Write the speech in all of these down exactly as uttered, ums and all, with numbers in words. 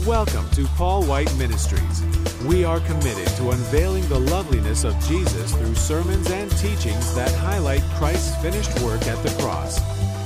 Welcome to Paul White Ministries. We are committed to unveiling the loveliness of Jesus through sermons and teachings that highlight Christ's finished work at the cross.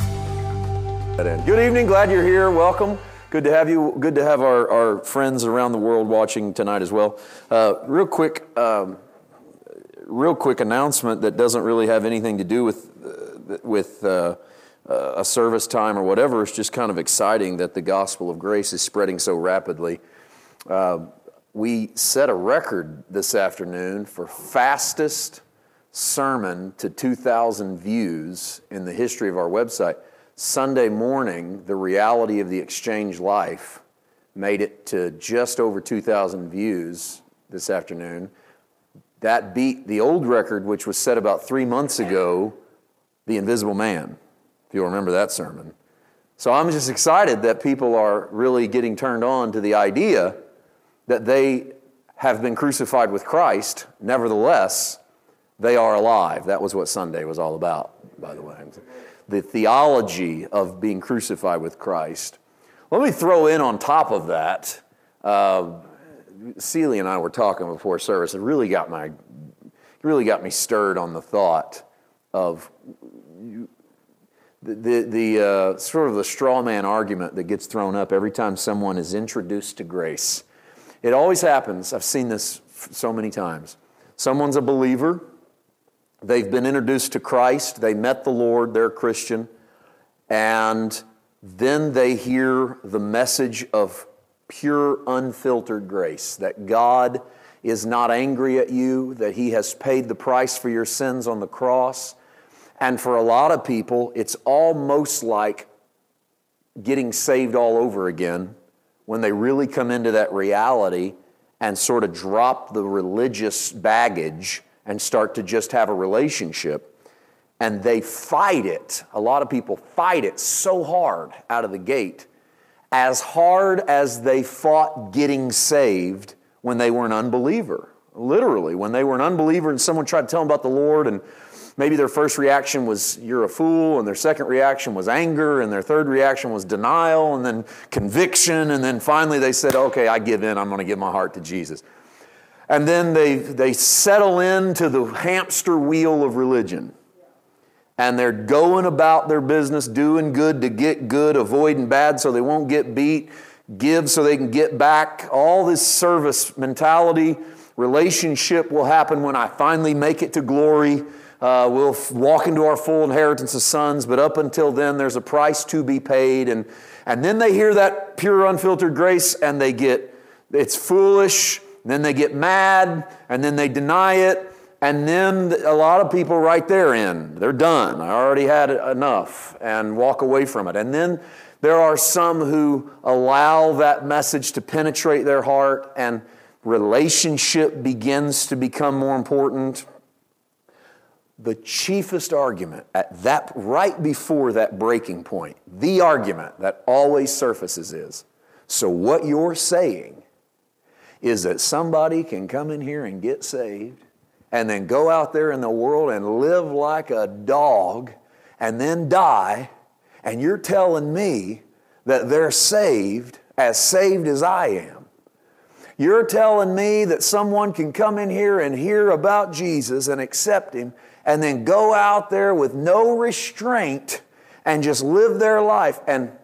Good evening. Glad you're here. Welcome. Good to have you. Good to have our, our friends around the world watching tonight as well. Uh, real quick, um, real quick announcement that doesn't really have anything to do with uh, with uh, uh, a service time or whatever. It's just kind of exciting that the gospel of grace is spreading so rapidly. Uh, we set a record this afternoon for fastest sermon to two thousand views in the history of our website. Sunday morning, the reality of the exchange life made it to just over two thousand views this afternoon. That beat the old record, which was set about three months ago, The Invisible Man, if you'll remember that sermon. So I'm just excited that people are really getting turned on to the idea that they have been crucified with Christ. Nevertheless, they are alive. That was what Sunday was all about, by the way. The theology of being crucified with Christ. Let me throw in on top of that, uh, Celia and I were talking before service. It really got my, really got me stirred on the thought of you, the the, the uh, sort of the straw man argument that gets thrown up every time someone is introduced to grace. It always happens. I've seen this so many times. Someone's a believer. They've been introduced to Christ, they met the Lord, they're a Christian, and then they hear the message of pure, unfiltered grace, that God is not angry at you, that He has paid the price for your sins on the cross. And for a lot of people, it's almost like getting saved all over again when they really come into that reality and sort of drop the religious baggage and start to just have a relationship, and they fight it. A lot of people fight it so hard out of the gate, as hard as they fought getting saved when they were an unbeliever. Literally, when they were an unbeliever and someone tried to tell them about the Lord, and maybe their first reaction was, "You're a fool," and their second reaction was anger, and their third reaction was denial, and then conviction, and then finally they said, "Okay, I give in, I'm going to give my heart to Jesus." And then they they settle into the hamster wheel of religion. And they're going about their business, doing good to get good, avoiding bad so they won't get beat, give so they can get back. All this service mentality. Relationship will happen when I finally make it to glory. Uh, we'll walk into our full inheritance of sons, but up until then there's a price to be paid. And, and then they hear that pure, unfiltered grace and they get, it's foolish. Then they get mad, and then they deny it, and then a lot of people right there in, they're done. I already had enough, and walk away from it. And then there are some who allow that message to penetrate their heart, and relationship begins to become more important. The chiefest argument at that, right before that breaking point, the argument that always surfaces is, so what you're saying is that somebody can come in here and get saved and then go out there in the world and live like a dog and then die, and you're telling me that they're saved, as saved as I am. You're telling me that someone can come in here and hear about Jesus and accept Him and then go out there with no restraint and just live their life. And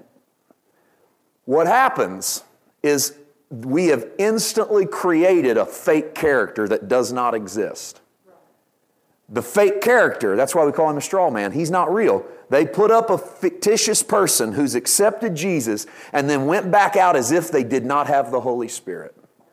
what happens is we have instantly created a fake character that does not exist. The fake character, that's why we call him a straw man. He's not real. They put up a fictitious person who's accepted Jesus and then went back out as if they did not have the Holy Spirit.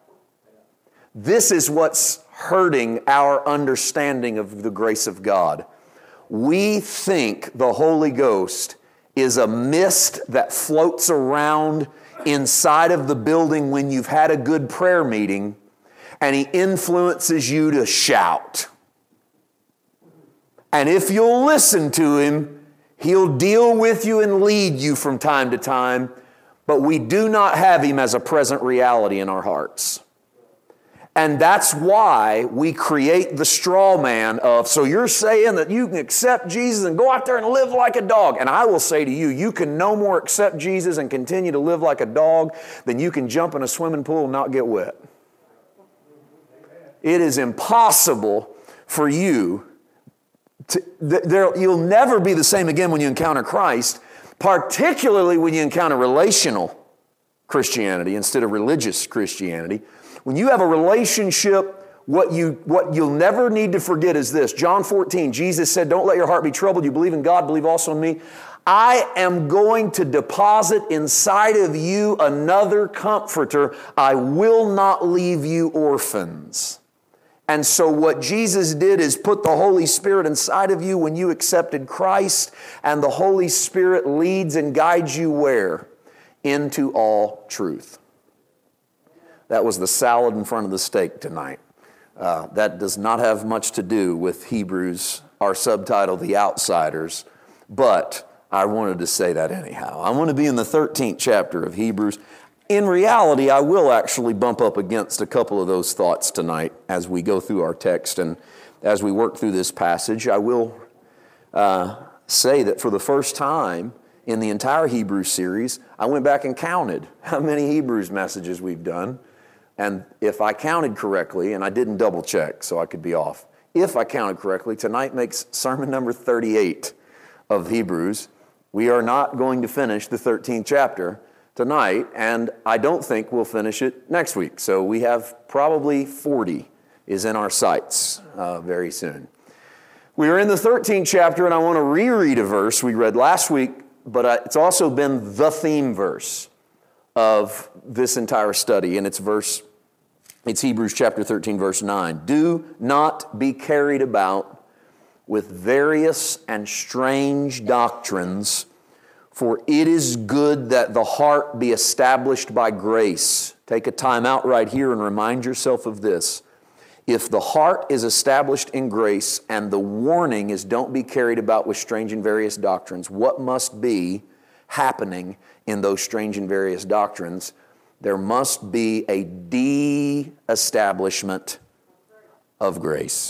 This is what's hurting our understanding of the grace of God. We think the Holy Ghost is a mist that floats around inside of the building when you've had a good prayer meeting, and He influences you to shout. And if you'll listen to Him, He'll deal with you and lead you from time to time, but we do not have Him as a present reality in our hearts. And that's why we create the straw man of, so you're saying that you can accept Jesus and go out there and live like a dog. And I will say to you, you can no more accept Jesus and continue to live like a dog than you can jump in a swimming pool and not get wet. It is impossible for you to, there, you'll never be the same again when you encounter Christ, particularly when you encounter relational Christianity instead of religious Christianity. When you have a relationship, what, you, what you'll never need to forget is this. John fourteen, Jesus said, don't let your heart be troubled. You believe in God, believe also in me. I am going to deposit inside of you another comforter. I will not leave you orphans. And so what Jesus did is put the Holy Spirit inside of you when you accepted Christ, and the Holy Spirit leads and guides you where? Into all truth. That was the salad in front of the steak tonight. Uh, that does not have much to do with Hebrews, our subtitle, The Outsiders, but I wanted to say that anyhow. I want to be in the thirteenth chapter of Hebrews. In reality, I will actually bump up against a couple of those thoughts tonight as we go through our text and as we work through this passage. I will uh, say that for the first time in the entire Hebrews series, I went back and counted how many Hebrews messages we've done. And if I counted correctly, and I didn't double check so I could be off, if I counted correctly, tonight makes sermon number thirty-eight of Hebrews. We are not going to finish the thirteenth chapter tonight, and I don't think we'll finish it next week. So we have probably forty is in our sights uh, very soon. We are in the thirteenth chapter, and I want to reread a verse we read last week, but uh, it's also been the theme verse of this entire study, and it's verse, it's Hebrews chapter thirteen, verse nine. Do not be carried about with various and strange doctrines, for it is good that the heart be established by grace. Take a time out right here and remind yourself of this. If the heart is established in grace, and the warning is don't be carried about with strange and various doctrines, what must be happening in those strange and various doctrines? There must be a de-establishment of grace.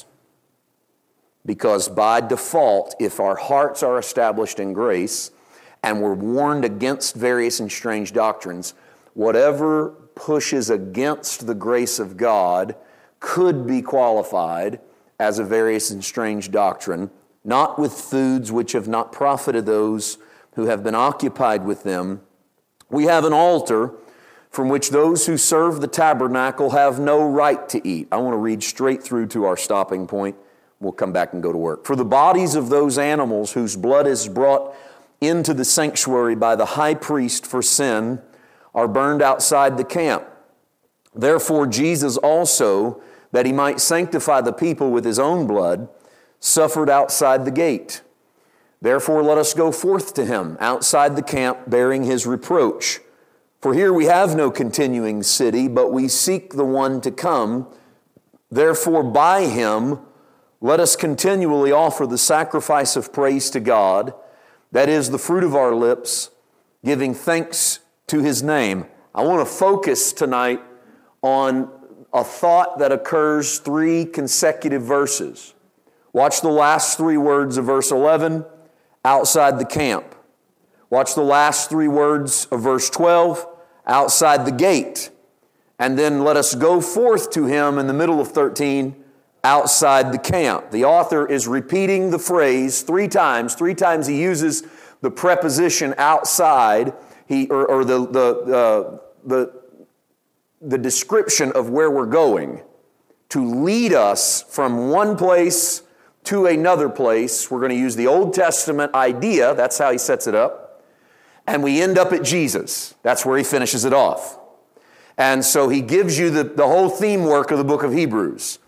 Because by default, if our hearts are established in grace and we're warned against various and strange doctrines, whatever pushes against the grace of God could be qualified as a various and strange doctrine, not with foods which have not profited those who have been occupied with them. We have an altar from which those who serve the tabernacle have no right to eat. I want to read straight through to our stopping point. We'll come back and go to work. For the bodies of those animals whose blood is brought into the sanctuary by the high priest for sin are burned outside the camp. Therefore Jesus also, that he might sanctify the people with his own blood, suffered outside the gate. Therefore let us go forth to him outside the camp, bearing his reproach. For here we have no continuing city, but we seek the one to come. Therefore by him let us continually offer the sacrifice of praise to God, that is the fruit of our lips, giving thanks to his name. I want to focus tonight on a thought that occurs three consecutive verses. Watch the last three words of verse eleven, outside the camp. Watch the last three words of verse twelve, outside the gate. And then let us go forth to him in the middle of thirteen, outside the camp. The author is repeating the phrase three times. Three times he uses the preposition outside, he or, or the the uh, the the description of where we're going to lead us from one place to another place. We're going to use the Old Testament idea. That's how he sets it up. And we end up at Jesus. That's where he finishes it off. And so he gives you the, the whole theme work of the book of Hebrews.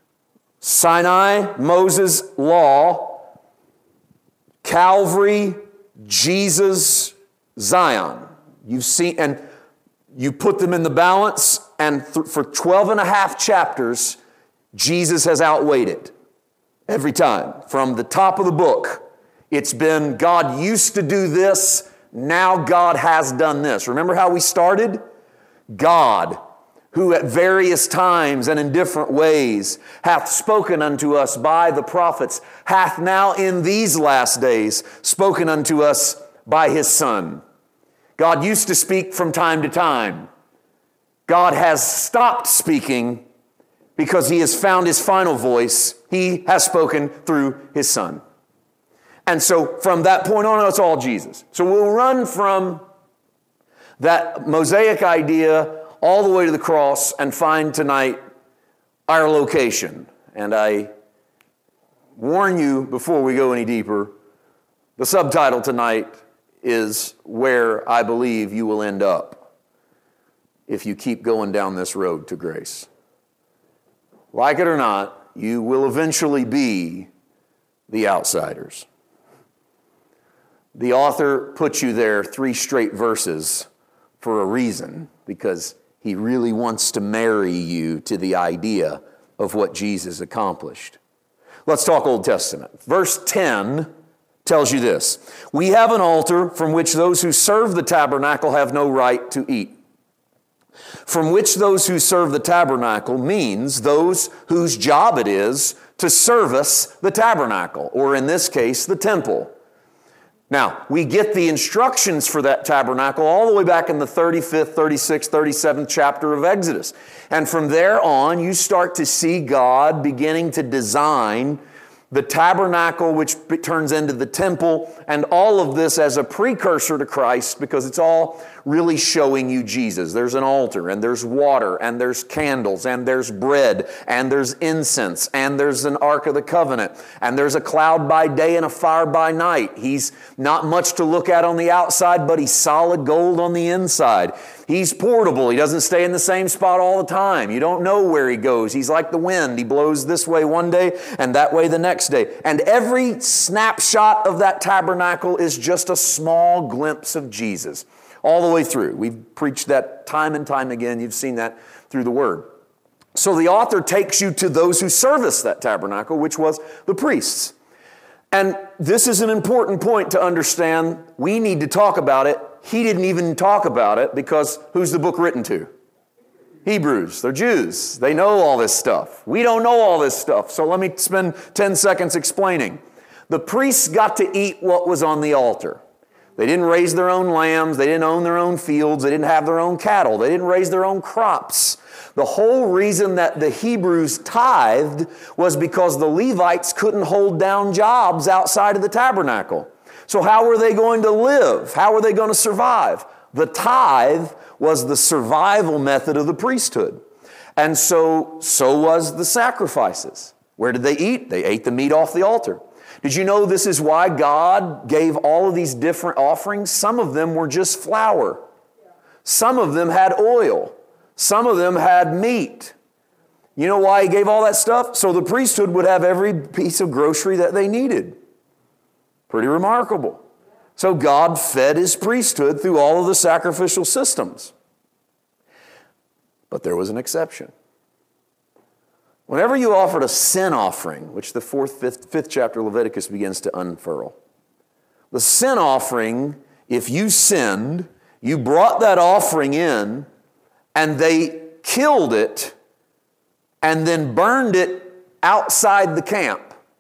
Sinai, Moses, law, Calvary, Jesus, Zion. You've seen, and you put them in the balance, and th- for twelve and a half chapters, Jesus has outweighed it. Every time. From the top of the book, it's been God used to do this, now God has done this. Remember how we started? God, who at various times and in different ways hath spoken unto us by the prophets, hath now in these last days spoken unto us by His Son. God used to speak from time to time. God has stopped speaking because He has found His final voice. He has spoken through His Son. And so from that point on, it's all Jesus. So we'll run from that Mosaic idea all the way to the cross and find tonight our location. And I warn you before we go any deeper, the subtitle tonight is Where I Believe You Will End Up if you keep going down this road to grace. Like it or not, you will eventually be the outsiders. The author puts you there three straight verses for a reason, because he really wants to marry you to the idea of what Jesus accomplished. Let's talk Old Testament. Verse ten tells you this: we have an altar from which those who serve the tabernacle have no right to eat. From which those who serve the tabernacle means those whose job it is to service the tabernacle, or in this case, the temple. Now, we get the instructions for that tabernacle all the way back in the thirty-fifth, thirty-sixth, thirty-seventh chapter of Exodus. And from there on, you start to see God beginning to design the tabernacle, which turns into the temple, and all of this as a precursor to Christ, because it's all really showing you Jesus. There's an altar, and there's water, and there's candles, and there's bread, and there's incense, and there's an Ark of the Covenant, and there's a cloud by day and a fire by night. He's not much to look at on the outside, but he's solid gold on the inside. He's portable. He doesn't stay in the same spot all the time. You don't know where he goes. He's like the wind. He blows this way one day and that way the next day. And every snapshot of that tabernacle is just a small glimpse of Jesus all the way through. We've preached that time and time again. You've seen that through the Word. So the author takes you to those who service that tabernacle, which was the priests. And this is an important point to understand. We need to talk about it. He didn't even talk about it because who's the book written to? Hebrews. They're Jews. They know all this stuff. We don't know all this stuff. So let me spend ten seconds explaining. The priests got to eat what was on the altar. They didn't raise their own lambs. They didn't own their own fields. They didn't have their own cattle. They didn't raise their own crops. The whole reason that the Hebrews tithed was because the Levites couldn't hold down jobs outside of the tabernacle. So how were they going to live? How were they going to survive? The tithe was the survival method of the priesthood. And so, so was the sacrifices. Where did they eat? They ate the meat off the altar. Did you know this is why God gave all of these different offerings? Some of them were just flour. Some of them had oil. Some of them had meat. You know why He gave all that stuff? So the priesthood would have every piece of grocery that they needed. Pretty remarkable. So God fed His priesthood through all of the sacrificial systems. But there was an exception. Whenever you offered a sin offering, which the fourth, fifth, fifth chapter of Leviticus begins to unfurl, the sin offering, if you sinned, you brought that offering in, and they killed it and then burned it outside the camp.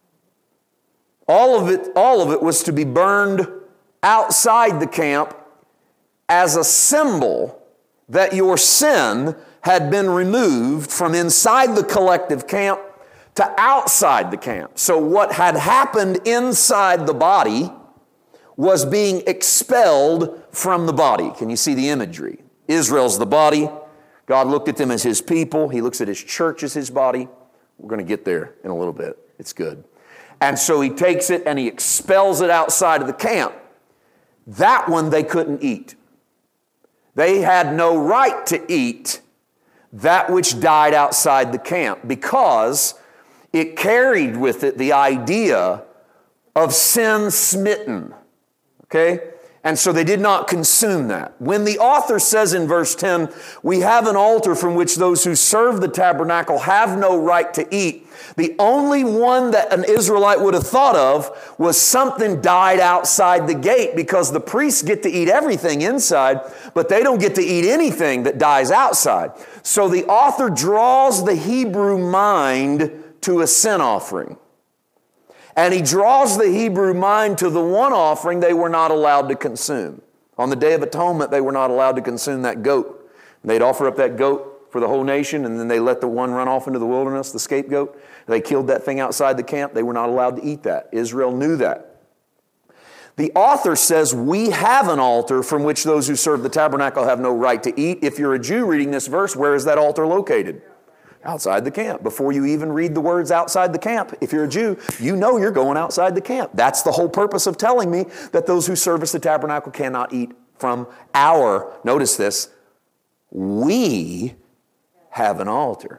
All of it, all of it was to be burned outside the camp as a symbol that your sin had been removed from inside the collective camp to outside the camp. So what had happened inside the body was being expelled from the body. Can you see the imagery? Israel's the body. God looked at them as His people. He looks at His church as His body. We're going to get there in a little bit. It's good. And so He takes it and He expels it outside of the camp. That one they couldn't eat. They had no right to eat that which died outside the camp because it carried with it the idea of sin smitten. Okay? And so they did not consume that. When the author says in verse ten, we have an altar from which those who serve the tabernacle have no right to eat, the only one that an Israelite would have thought of was something died outside the gate, because the priests get to eat everything inside, but they don't get to eat anything that dies outside. So the author draws the Hebrew mind to a sin offering. And he draws the Hebrew mind to the one offering they were not allowed to consume. On the Day of Atonement, they were not allowed to consume that goat. They'd offer up that goat for the whole nation, and then they let the one run off into the wilderness, the scapegoat. They killed that thing outside the camp. They were not allowed to eat that. Israel knew that. The author says, we have an altar from which those who serve the tabernacle have no right to eat. If you're a Jew reading this verse, where is that altar located? Outside the camp. Before you even read the words outside the camp, if you're a Jew, you know you're going outside the camp. That's the whole purpose of telling me that those who service the tabernacle cannot eat from our, notice this, we have an altar.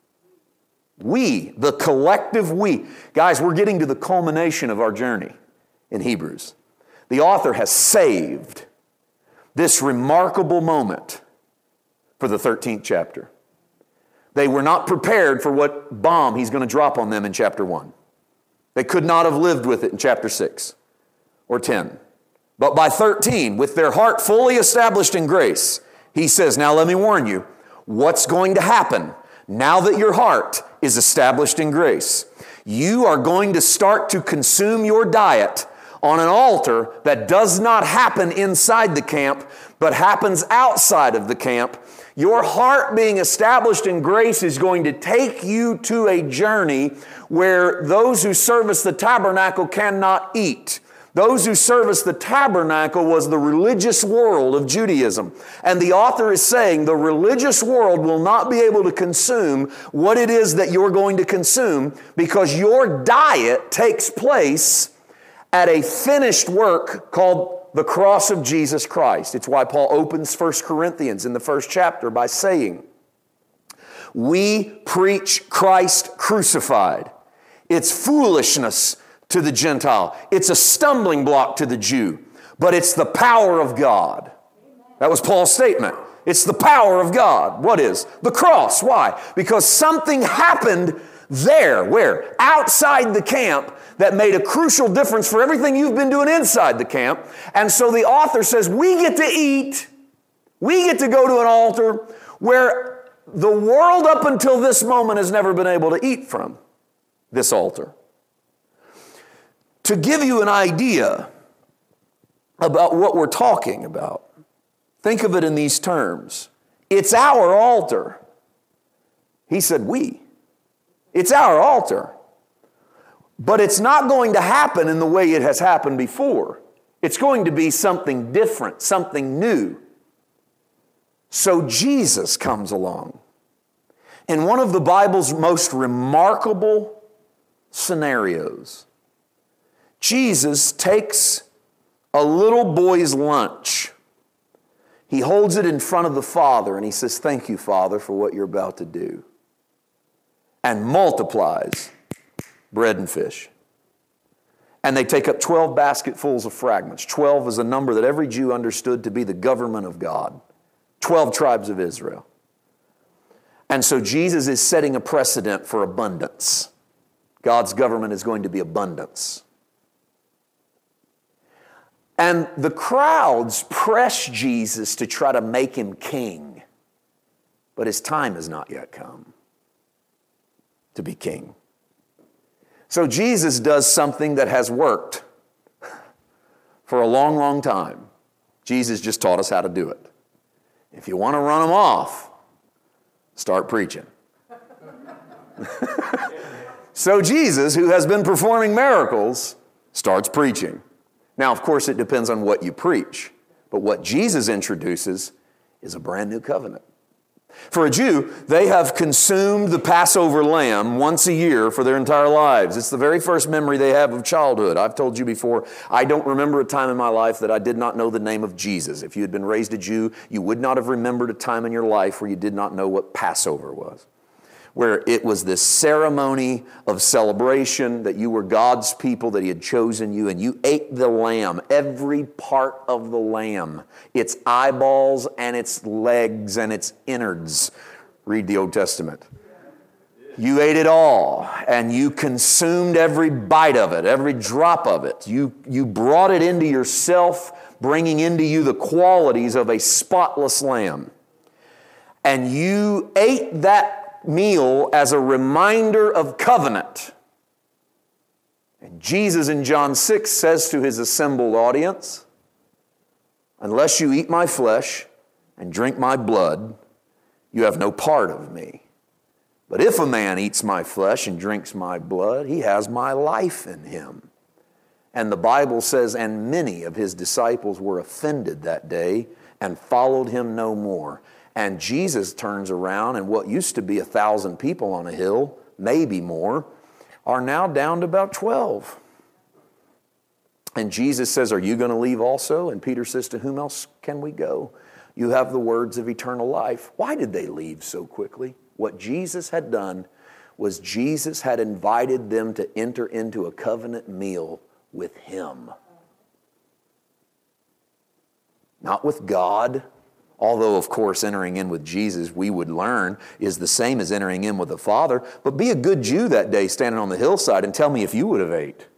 We, the collective we. Guys, we're getting to the culmination of our journey in Hebrews. The author has saved this remarkable moment for the thirteenth chapter. They were not prepared for what bomb he's going to drop on them in chapter one. They could not have lived with it in chapter six or ten. But by thirteen, with their heart fully established in grace, he says, now let me warn you, what's going to happen now that your heart is established in grace? You are going to start to consume your diet on an altar that does not happen inside the camp, but happens outside of the camp. Your heart being established in grace is going to take you to a journey where those who service the tabernacle cannot eat. Those who service the tabernacle was the religious world of Judaism. And the author is saying the religious world will not be able to consume what it is that you're going to consume, because your diet takes place at a finished work called the cross of Jesus Christ. It's why Paul opens First Corinthians in the first chapter by saying, we preach Christ crucified. It's foolishness to the Gentile. It's a stumbling block to the Jew, but it's the power of God. That was Paul's statement. It's the power of God. What is? The cross. Why? Because something happened there, where? Outside the camp, that made a crucial difference for everything you've been doing inside the camp. And so the author says, we get to eat, we get to go to an altar where the world up until this moment has never been able to eat from this altar. To give you an idea about what we're talking about, think of it in these terms. It's our altar. He said we. It's our altar. But it's not going to happen in the way it has happened before. It's going to be something different, something new. So Jesus comes along. In one of the Bible's most remarkable scenarios, Jesus takes a little boy's lunch. He holds it in front of the Father and he says, thank you, Father, for what you're about to do. And multiplies bread and fish. And they take up twelve basketfuls of fragments. twelve is a number that every Jew understood to be the government of God. twelve tribes of Israel. And so Jesus is setting a precedent for abundance. God's government is going to be abundance. And the crowds press Jesus to try to make him king. But his time has not yet come to be king. So Jesus does something that has worked for a long, long time. Jesus just taught us how to do it. If you want to run them off, start preaching. So Jesus, who has been performing miracles, starts preaching. Now, of course, it depends on what you preach. But what Jesus introduces is a brand new covenant. For a Jew, they have consumed the Passover lamb once a year for their entire lives. It's the very first memory they have of childhood. I've told you before, I don't remember a time in my life that I did not know the name of Jesus. If you had been raised a Jew, you would not have remembered a time in your life where you did not know what Passover was. where it was this ceremony of celebration that you were God's people, that He had chosen you, and you ate the lamb, every part of the lamb, its eyeballs and its legs and its innards. Read the Old Testament. You ate it all, and you consumed every bite of it, every drop of it. You, you brought it into yourself, bringing into you the qualities of a spotless lamb. And you ate that meal as a reminder of covenant. And Jesus in John six says to His assembled audience, unless you eat my flesh and drink my blood, you have no part of me. But if a man eats my flesh and drinks my blood, he has my life in him. And the Bible says, and many of His disciples were offended that day and followed Him no more. And Jesus turns around, and what used to be a thousand people on a hill, maybe more, are now down to about twelve. And Jesus says, are you going to leave also? And Peter says, to whom else can we go? You have the words of eternal life. Why did they leave so quickly? What Jesus had done was Jesus had invited them to enter into a covenant meal with Him. Not with God. Although, of course, entering in with Jesus, we would learn, is the same as entering in with the Father. But be a good Jew that day standing on the hillside and tell me if you would have ate.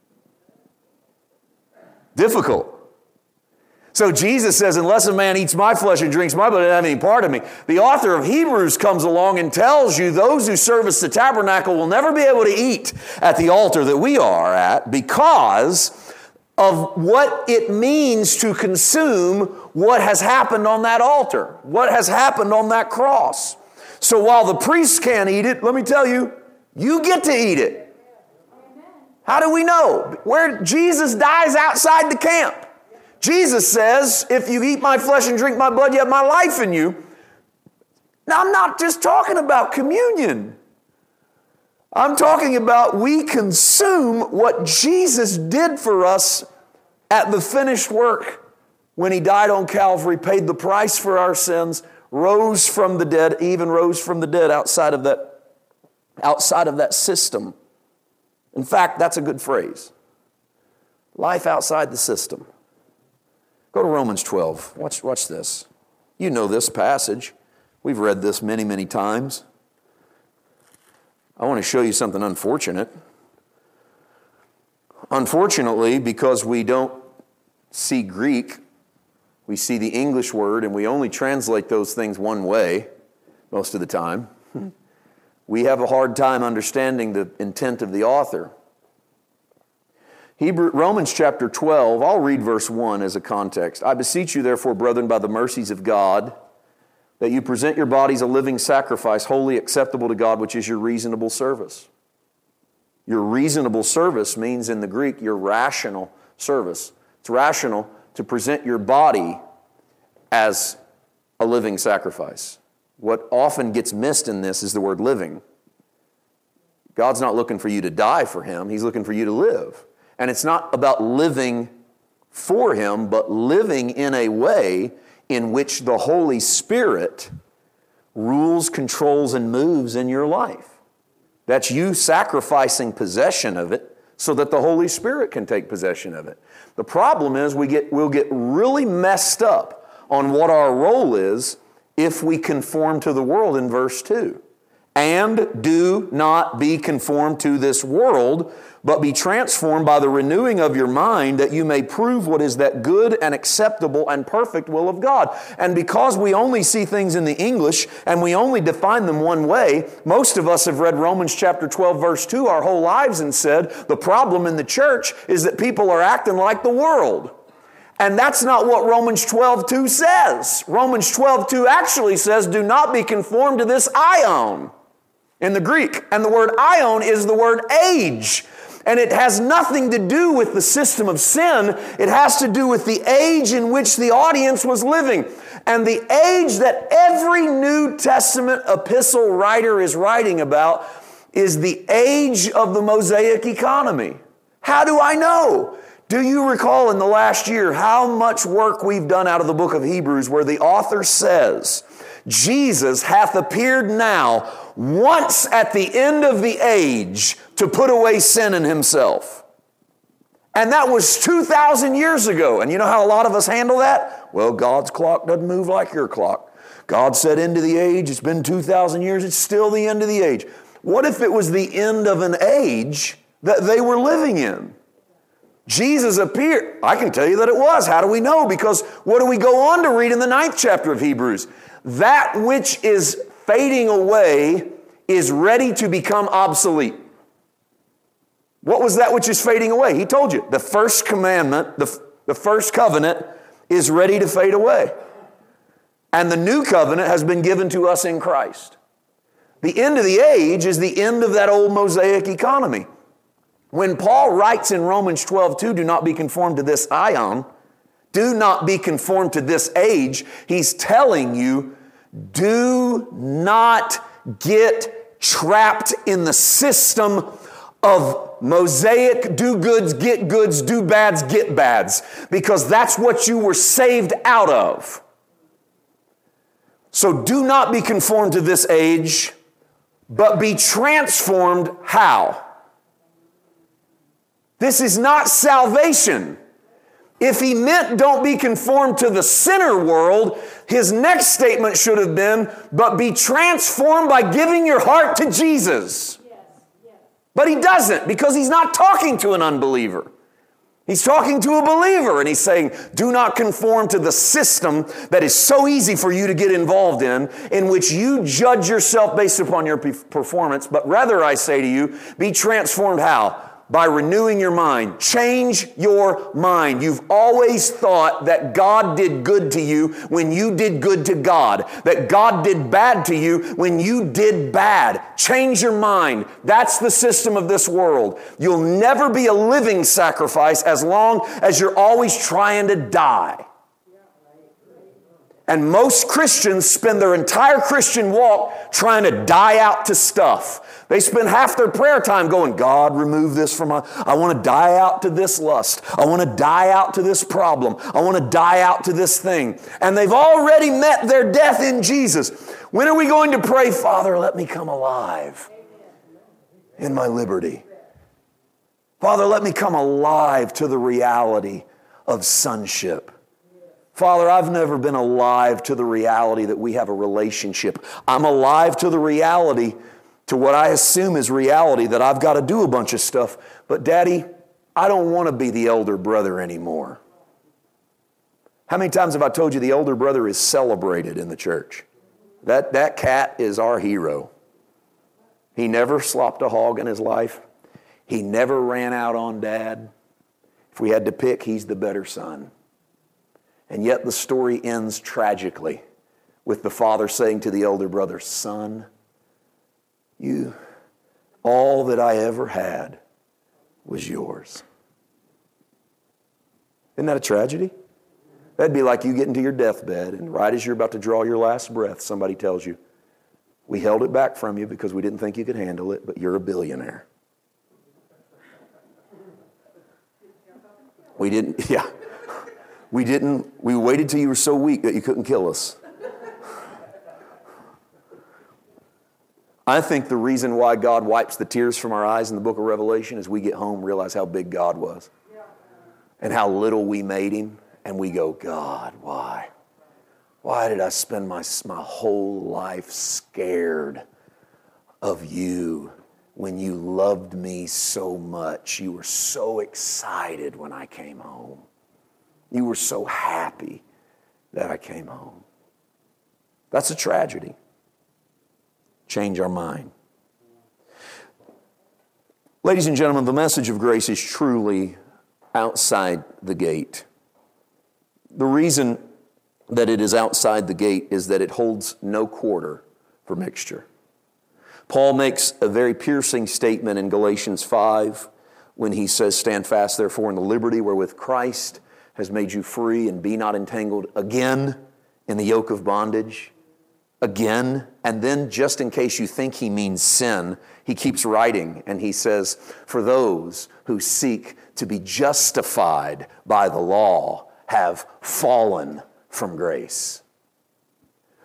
Difficult. So Jesus says, unless a man eats my flesh and drinks my blood, he doesn't have any part of me. The author of Hebrews comes along and tells you those who service the tabernacle will never be able to eat at the altar that we are at because of what it means to consume what has happened on that altar, what has happened on that cross. So while the priests can't eat it, let me tell you, you get to eat it. How do we know? Where Jesus dies outside the camp. Jesus says, if you eat my flesh and drink my blood, you have my life in you. Now, I'm not just talking about communion. I'm talking about we consume what Jesus did for us at the finished work when He died on Calvary, paid the price for our sins, rose from the dead, even rose from the dead outside of that, outside of that system. In fact, that's a good phrase. Life outside the system. Go to Romans twelve. Watch, watch this. You know this passage. We've read this many, many times. I want to show you something unfortunate. Unfortunately, because we don't see Greek, we see the English word, and we only translate those things one way most of the time. We have a hard time understanding the intent of the author. Hebrew, Romans chapter twelve, I'll read verse one as a context. I beseech you, therefore, brethren, by the mercies of God, that you present your bodies a living sacrifice, wholly acceptable to God, which is your reasonable service. Your reasonable service means in the Greek your rational service. It's rational to present your body as a living sacrifice. What often gets missed in this is the word living. God's not looking for you to die for Him. He's looking for you to live. And it's not about living for Him, but living in a way in which the Holy Spirit rules, controls, and moves in your life. That's you sacrificing possession of it so that the Holy Spirit can take possession of it. The problem is we get, we'll get really messed up on what our role is if we conform to the world in verse two. And do not be conformed to this world, but be transformed by the renewing of your mind, that you may prove what is that good and acceptable and perfect will of God. And because we only see things in the English and we only define them one way, most of us have read Romans chapter twelve verse two our whole lives and said, the problem in the church is that people are acting like the world. And that's not what Romans twelve two says. Romans twelve two actually says, do not be conformed to this aion in the Greek. And the word aion is the word age. And it has nothing to do with the system of sin. It has to do with the age in which the audience was living. And the age that every New Testament epistle writer is writing about is the age of the Mosaic economy. How do I know? Do you recall in the last year how much work we've done out of the book of Hebrews where the author says, Jesus hath appeared now once at the end of the age to put away sin in himself. And that was two thousand years ago. And you know how a lot of us handle that? Well, God's clock doesn't move like your clock. God said end of the age. It's been two thousand years. It's still the end of the age. What if it was the end of an age that they were living in? Jesus appeared. I can tell you that it was. How do we know? Because what do we go on to read in the ninth chapter of Hebrews? That which is fading away is ready to become obsolete. What was that which is fading away? He told you. The first commandment, the, the first covenant is ready to fade away. And the new covenant has been given to us in Christ. The end of the age is the end of that old Mosaic economy. When Paul writes in Romans twelve two, do not be conformed to this aion, do not be conformed to this age, he's telling you, do not get trapped in the system of Mosaic do goods, get goods, do bads, get bads, because that's what you were saved out of. So do not be conformed to this age, but be transformed. How? This is not salvation. If he meant don't be conformed to the sinner world, his next statement should have been, but be transformed by giving your heart to Jesus. Yes, yes. But he doesn't, because he's not talking to an unbeliever. He's talking to a believer, and he's saying, do not conform to the system that is so easy for you to get involved in, in which you judge yourself based upon your performance, but rather, I say to you, be transformed how? By renewing your mind. Change your mind. You've always thought that God did good to you when you did good to God. That God did bad to you when you did bad. Change your mind. That's the system of this world. You'll never be a living sacrifice as long as you're always trying to die. And most Christians spend their entire Christian walk trying to die out to stuff. They spend half their prayer time going, God, remove this from my, I want to die out to this lust. I want to die out to this problem. I want to die out to this thing. And they've already met their death in Jesus. When are we going to pray, Father, let me come alive in my liberty? Father, let me come alive to the reality of sonship. Father, I've never been alive to the reality that we have a relationship. I'm alive to the reality, to what I assume is reality, that I've got to do a bunch of stuff. But Daddy, I don't want to be the elder brother anymore. How many times have I told you the older brother is celebrated in the church? That, that cat is our hero. He never slopped a hog in his life. He never ran out on Dad. If we had to pick, he's the better son. And yet the story ends tragically with the father saying to the elder brother, son, you, all that I ever had was yours. Isn't that a tragedy? That'd be like you getting to your deathbed, and right as you're about to draw your last breath, somebody tells you, we held it back from you because we didn't think you could handle it, but you're a billionaire. We didn't, yeah. We didn't, we waited till you were so weak that you couldn't kill us. I think the reason why God wipes the tears from our eyes in the book of Revelation is we get home, realize how big God was and how little we made him, and we go, God, why? Why did I spend my, my whole life scared of you when you loved me so much? You were so excited when I came home. You were so happy that I came home. That's a tragedy. Change our mind. Ladies and gentlemen, the message of grace is truly outside the gate. The reason that it is outside the gate is that it holds no quarter for mixture. Paul makes a very piercing statement in Galatians five when he says, stand fast therefore in the liberty wherewith Christ has made you free, and be not entangled again in the yoke of bondage. Again. And then, just in case you think he means sin, he keeps writing and he says, for those who seek to be justified by the law have fallen from grace.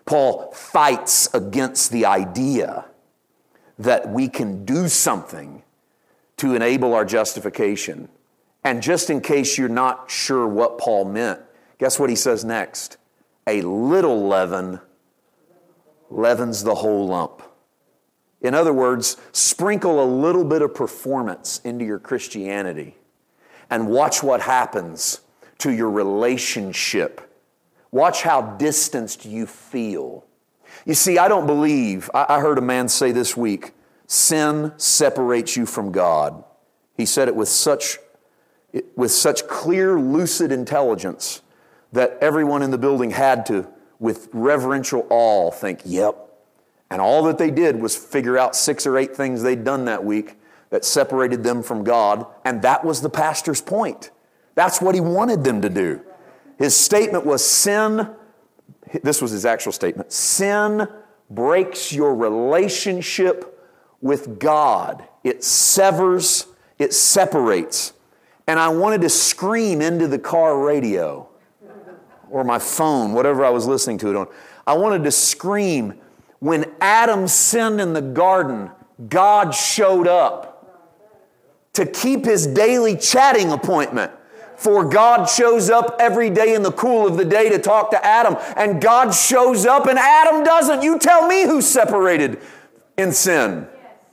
Paul fights against the idea that we can do something to enable our justification. And just in case you're not sure what Paul meant, guess what he says next? A little leaven leavens the whole lump. In other words, sprinkle a little bit of performance into your Christianity and watch what happens to your relationship. Watch how distanced you feel. You see, I don't believe, I heard a man say this week, sin separates you from God. He said it with such, with such clear, lucid intelligence that everyone in the building had to, with reverential awe, think, yep. And all that they did was figure out six or eight things they'd done that week that separated them from God, and that was the pastor's point. That's what he wanted them to do. His statement was sin, this was his actual statement, sin breaks your relationship with God. It severs, it separates. And I wanted to scream into the car radio or my phone, whatever I was listening to it on. I wanted to scream, when Adam sinned in the garden, God showed up to keep his daily chatting appointment. For God shows up every day in the cool of the day to talk to Adam. And God shows up and Adam doesn't. You tell me who's separated in sin.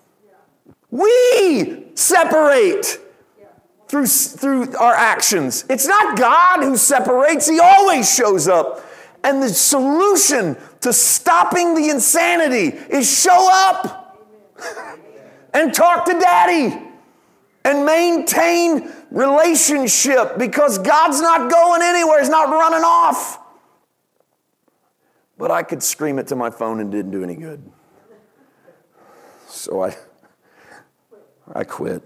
We separate through, through our actions. It's not God who separates. He always shows up. And the solution to stopping the insanity is show up and talk to Daddy and maintain relationship, because God's not going anywhere. He's not running off. But I could scream it to my phone and didn't do any good. So I, I quit.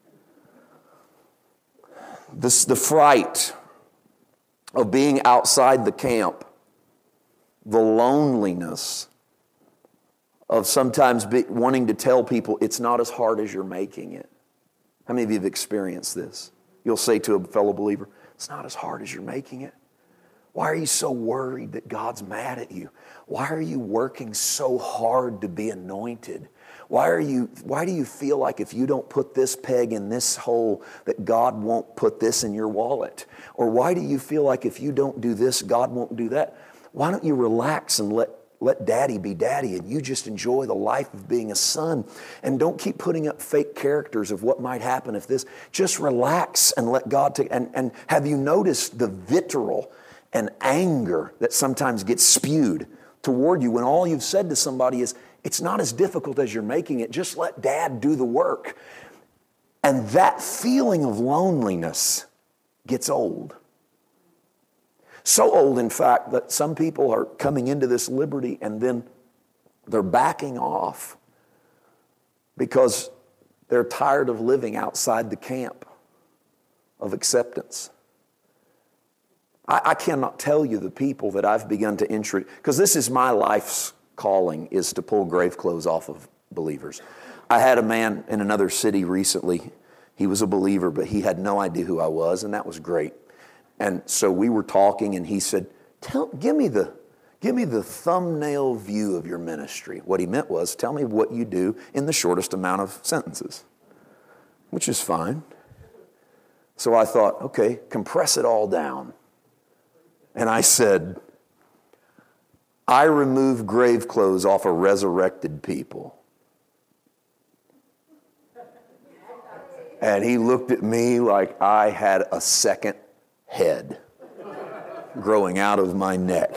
This, the fright of being outside the camp, the loneliness of sometimes be, wanting to tell people it's not as hard as you're making it. How many of you have experienced this? You'll say to a fellow believer, it's not as hard as you're making it. Why are you so worried that God's mad at you? Why are you working so hard to be anointed? Why are you, why do you feel like if you don't put this peg in this hole that God won't put this in your wallet? Or why do you feel like if you don't do this, God won't do that? Why don't you relax and let Let Daddy be Daddy, and you just enjoy the life of being a son. And don't keep putting up fake characters of what might happen if this. Just relax and let God take. And, and have you noticed the vitriol and anger that sometimes gets spewed toward you when all you've said to somebody is, it's not as difficult as you're making it. Just let Dad do the work. And that feeling of loneliness gets old. So old, in fact, that some people are coming into this liberty and then they're backing off because they're tired of living outside the camp of acceptance. I, I cannot tell you the people that I've begun to introduce, because this is my life's calling, is to pull grave clothes off of believers. I had a man in another city recently. He was a believer, but he had no idea who I was, and that was great. And so we were talking, and he said, "Tell, give me the, give me the thumbnail view of your ministry." What he meant was, tell me what you do in the shortest amount of sentences, which is fine. So I thought, okay, compress it all down. And I said, I remove grave clothes off of resurrected people. And he looked at me like I had a second head growing out of my neck.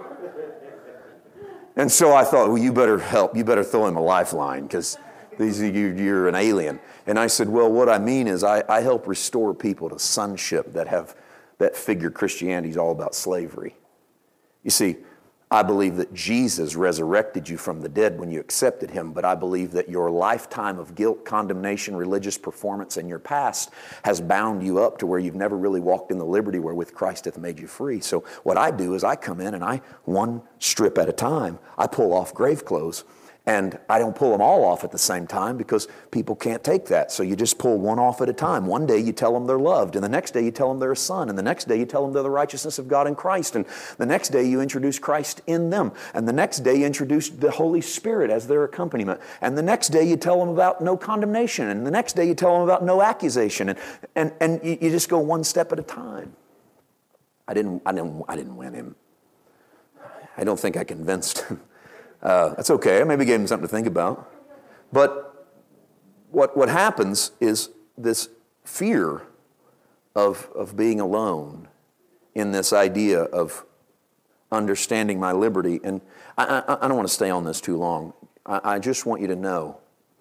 And so I thought, well, you better help. You better throw him a lifeline, because these you, you're an alien. And I said, well, what I mean is I, I help restore people to sonship that have that figure Christianity is all about slavery. You see, I believe that Jesus resurrected you from the dead when you accepted him, but I believe that your lifetime of guilt, condemnation, religious performance, and your past has bound you up to where you've never really walked in the liberty wherewith Christ hath made you free. So what I do is I come in and I, one strip at a time, I pull off grave clothes, And I don't pull them all off at the same time because people can't take that. So you just pull one off at a time. One day you tell them they're loved, and the next day you tell them they're a son, and the next day you tell them they're the righteousness of God in Christ, and the next day you introduce Christ in them, and the next day you introduce the Holy Spirit as their accompaniment, and the next day you tell them about no condemnation, and the next day you tell them about no accusation, and and, and you, you just go one step at a time. I didn't, I didn't, I didn't win him. I don't think I convinced him. Uh, that's okay. I maybe gave him something to think about. But what what happens is this fear of, of being alone in this idea of understanding my liberty. And I, I, I don't want to stay on this too long. I, I just want you to know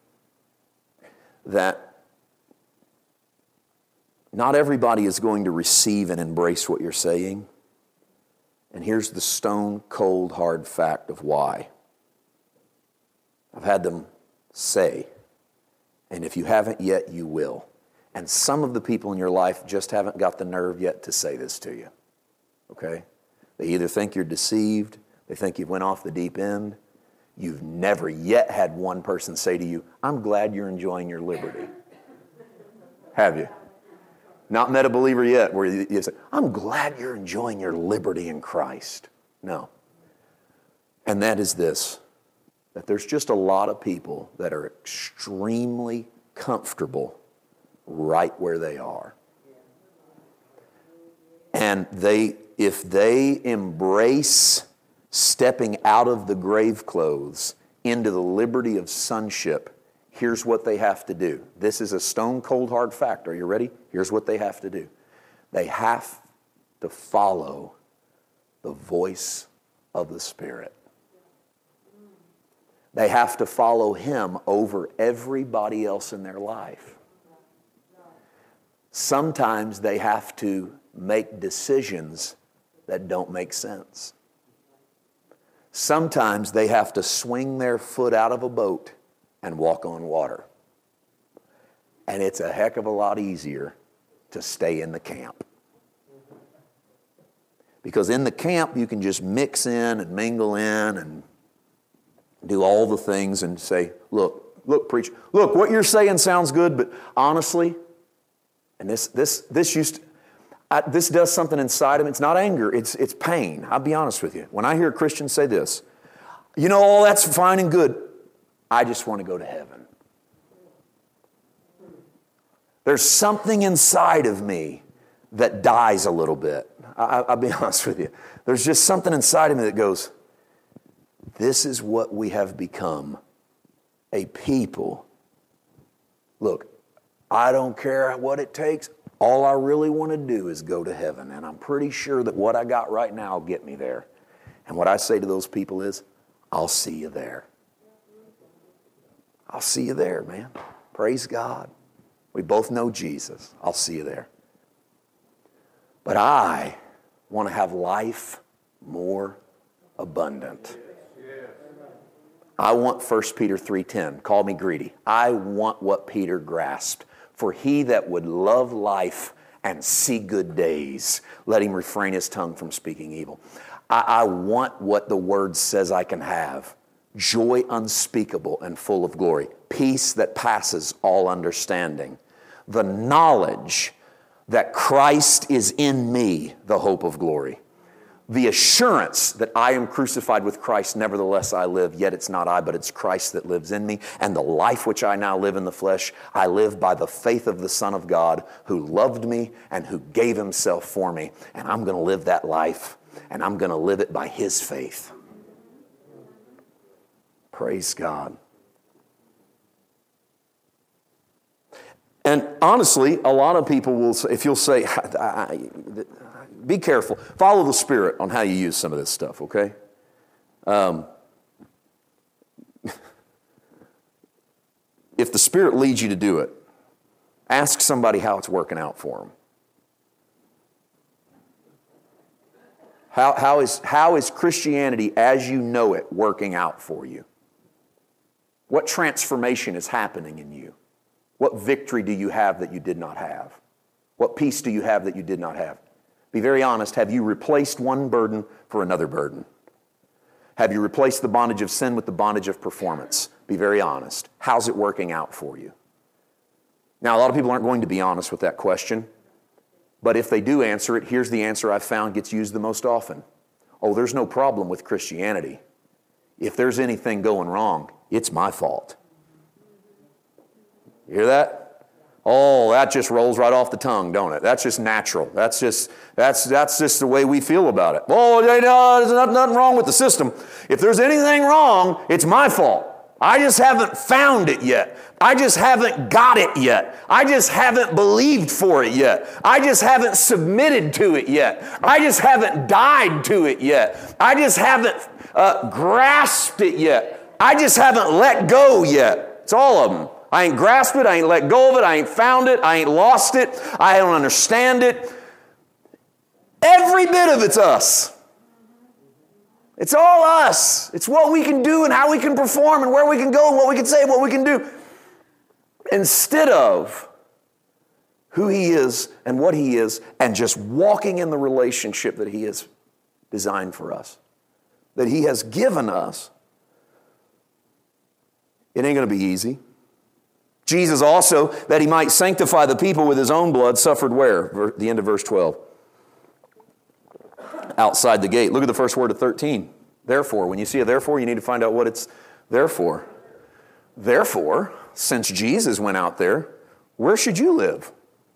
that not everybody is going to receive and embrace what you're saying. And here's the stone cold hard fact of why. I've had them say, and if you haven't yet, you will. And some of the people in your life just haven't got the nerve yet to say this to you. Okay? They either think you're deceived, they think you've went off the deep end. You've never yet had one person say to you, I'm glad you're enjoying your liberty. Have you? Not met a believer yet where you, you say, I'm glad you're enjoying your liberty in Christ. No. And that is this. That there's just a lot of people that are extremely comfortable right where they are. And they, if they embrace stepping out of the grave clothes into the liberty of sonship, here's what they have to do. This is a stone cold hard fact. Are you ready? Here's what they have to do. They have to follow the voice of the Spirit. They have to follow Him over everybody else in their life. Sometimes they have to make decisions that don't make sense. Sometimes they have to swing their foot out of a boat and walk on water. And it's a heck of a lot easier to stay in the camp. Because in the camp you can just mix in and mingle in and do all the things and say, look, look, preacher, look, what you're saying sounds good, but honestly, and this this this used to, I, this does something inside of me. It's not anger, it's it's pain. I'll be honest with you. When I hear Christians say this, you know, all that's fine and good, I just want to go to heaven. There's something inside of me that dies a little bit. I, I'll be honest with you. There's just something inside of me that goes, this is what we have become, a people. Look, I don't care what it takes. All I really want to do is go to heaven. And I'm pretty sure that what I got right now will get me there. And what I say to those people is, I'll see you there. I'll see you there, man. Praise God. We both know Jesus. I'll see you there. But I want to have life more abundant. I want First Peter three ten. Call me greedy. I want what Peter grasped. For he that would love life and see good days, let him refrain his tongue from speaking evil. I, I want what the Word says I can have. Joy unspeakable and full of glory. Peace that passes all understanding. The knowledge that Christ is in me, the hope of glory. The assurance that I am crucified with Christ, nevertheless I live, yet it's not I, but it's Christ that lives in me. And the life which I now live in the flesh, I live by the faith of the Son of God, who loved me and who gave Himself for me. And I'm going to live that life, and I'm going to live it by His faith. Praise God. And honestly, a lot of people will say, if you'll say, I, I, be careful. Follow the Spirit on how you use some of this stuff, okay? Um, if the Spirit leads you to do it, ask somebody how it's working out for them. How, how, is, how is Christianity as you know it working out for you? What transformation is happening in you? What victory do you have that you did not have? What peace do you have that you did not have? Be very honest, have you replaced one burden for another burden? Have you replaced the bondage of sin with the bondage of performance? Be very honest. How's it working out for you? Now, a lot of people aren't going to be honest with that question, but if they do answer it, here's the answer I've found gets used the most often. Oh, there's no problem with Christianity. If there's anything going wrong, it's my fault. You hear that? Oh, that just rolls right off the tongue, don't it? That's just natural. That's just that's that's just the way we feel about it. Oh, no, there's not, nothing wrong with the system. If there's anything wrong, it's my fault. I just haven't found it yet. I just haven't got it yet. I just haven't believed for it yet. I just haven't submitted to it yet. I just haven't died to it yet. I just haven't uh, grasped it yet. I just haven't let go yet. It's all of them. I ain't grasped it, I ain't let go of it, I ain't found it, I ain't lost it, I don't understand it. Every bit of it's us. It's all us. It's what we can do and how we can perform and where we can go and what we can say and what we can do. Instead of who He is and what He is and just walking in the relationship that He has designed for us, that He has given us. It ain't going to be easy. Jesus also, that He might sanctify the people with His own blood, suffered where? The end of verse twelve. Outside the gate. Look at the first word of thirteen. Therefore. When you see a therefore, you need to find out what it's there for. Therefore, since Jesus went out there, where should you live?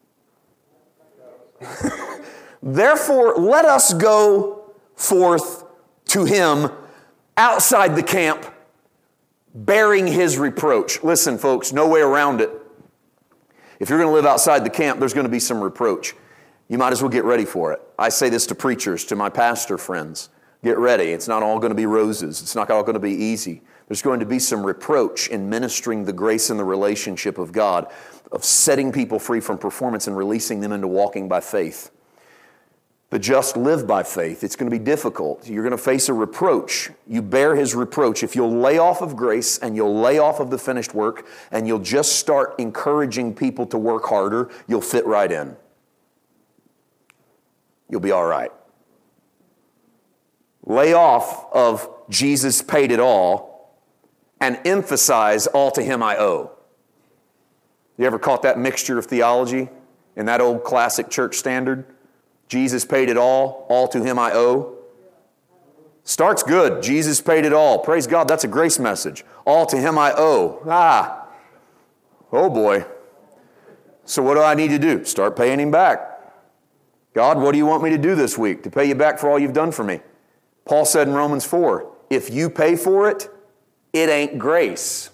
Therefore, let us go forth to Him outside the camp, bearing His reproach. Listen, folks, no way around it. If you're going to live outside the camp, there's going to be some reproach. You might as well get ready for it. I say this to preachers, to my pastor friends. Get ready. It's not all going to be roses. It's not all going to be easy. There's going to be some reproach in ministering the grace and the relationship of God, of setting people free from performance and releasing them into walking by faith. The just live by faith. It's going to be difficult. You're going to face a reproach. You bear His reproach. If you'll lay off of grace and you'll lay off of the finished work and you'll just start encouraging people to work harder, you'll fit right in. You'll be all right. Lay off of Jesus paid it all and emphasize all to Him I owe. You ever caught that mixture of theology in that old classic church standard? Jesus paid it all, all to Him I owe. Starts good. Jesus paid it all. Praise God, that's a grace message. All to Him I owe. Ah, oh boy. So what do I need to do? Start paying Him back. God, what do you want me to do this week to pay you back for all you've done for me? Paul said in Romans four, if you pay for it, it ain't grace.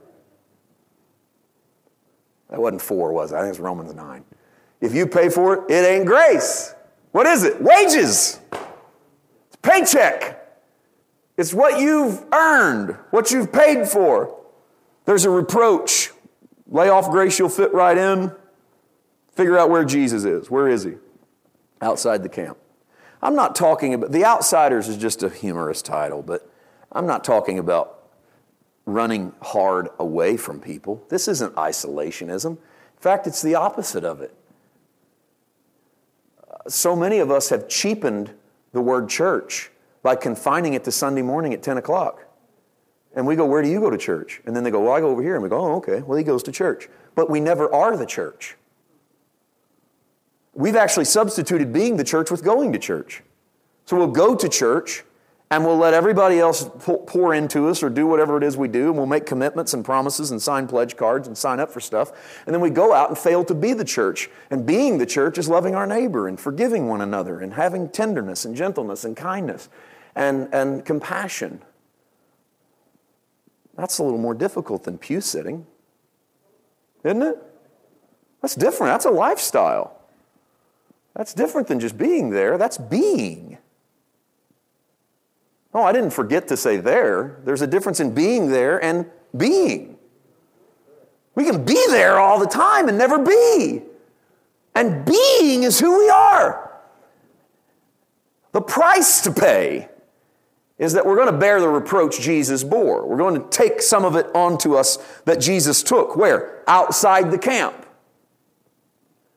That wasn't four, was it? I think it's Romans nine. If you pay for it, it ain't grace. What is it? Wages. It's paycheck. It's what you've earned, what you've paid for. There's a reproach. Lay off grace, you'll fit right in. Figure out where Jesus is. Where is He? Outside the camp. I'm not talking about, the outsiders is just a humorous title, but I'm not talking about running hard away from people. This isn't isolationism. In fact, it's the opposite of it. So many of us have cheapened the word church by confining it to Sunday morning at ten o'clock. And we go, where do you go to church? And then they go, well, I go over here. And we go, oh, okay, well, he goes to church. But we never are the church. We've actually substituted being the church with going to church. So we'll go to church and we'll let everybody else pour into us or do whatever it is we do, and we'll make commitments and promises and sign pledge cards and sign up for stuff. And then we go out and fail to be the church. And being the church is loving our neighbor and forgiving one another and having tenderness and gentleness and kindness and, and compassion. That's a little more difficult than pew sitting, isn't it? That's different. That's a lifestyle. That's different than just being there. That's being. Oh, I didn't forget to say there. There's a difference in being there and being. We can be there all the time and never be. And being is who we are. The price to pay is that we're going to bear the reproach Jesus bore. We're going to take some of it onto us that Jesus took. Where? Outside the camp.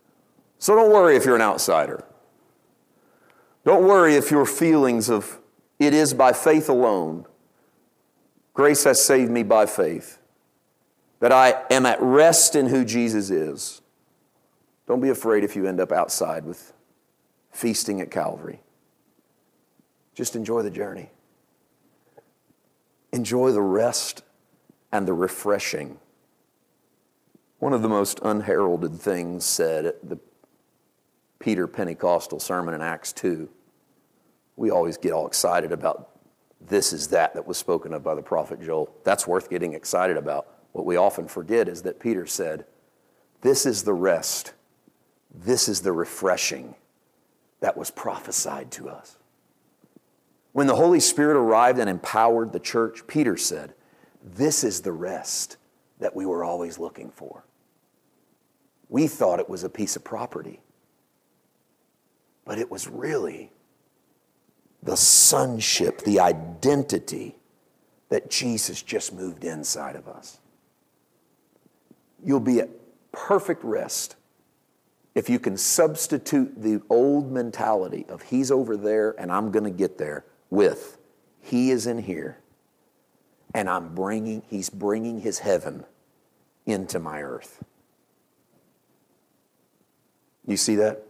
So don't worry if you're an outsider. Don't worry if your feelings of It is by faith alone. Grace has saved me by faith. That I am at rest in who Jesus is. Don't be afraid if you end up outside with feasting at Calvary. Just enjoy the journey. Enjoy the rest and the refreshing. One of the most unheralded things said at the Peter Pentecostal sermon in Acts two. We always get all excited about this is that that was spoken of by the prophet Joel. That's worth getting excited about. What we often forget is that Peter said, this is the rest, this is the refreshing that was prophesied to us. When the Holy Spirit arrived and empowered the church, Peter said, this is the rest that we were always looking for. We thought it was a piece of property, but it was really the sonship, the identity that Jesus just moved inside of us. You'll be at perfect rest if you can substitute the old mentality of he's over there and I'm going to get there with he is in here and I'm bringing, he's bringing his heaven into my earth. You see that?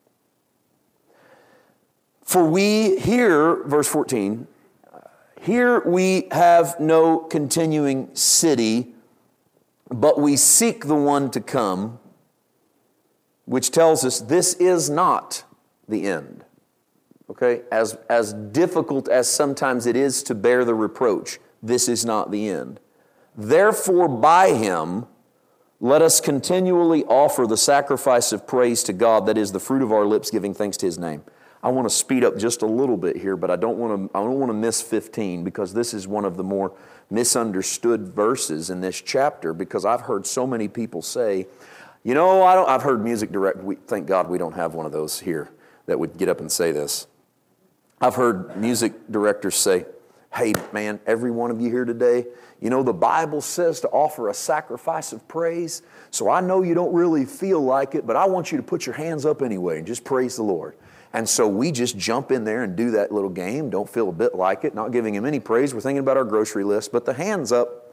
For we, here, verse fourteen, here we have no continuing city, but we seek the one to come, which tells us this is not the end. Okay? As, as difficult as sometimes it is to bear the reproach, this is not the end. Therefore, by him, let us continually offer the sacrifice of praise to God, that is the fruit of our lips, giving thanks to his name. I want to speed up just a little bit here, but I don't want to I don't want to miss fifteen, because this is one of the more misunderstood verses in this chapter, because I've heard so many people say, you know, I don't I've heard music direct we, thank God we don't have one of those here that would get up and say this. I've heard music directors say, hey man, every one of you here today, you know, the Bible says to offer a sacrifice of praise, so I know you don't really feel like it, but I want you to put your hands up anyway and just praise the Lord. And so we just jump in there and do that little game, don't feel a bit like it, not giving him any praise. We're thinking about our grocery list, but the hands up.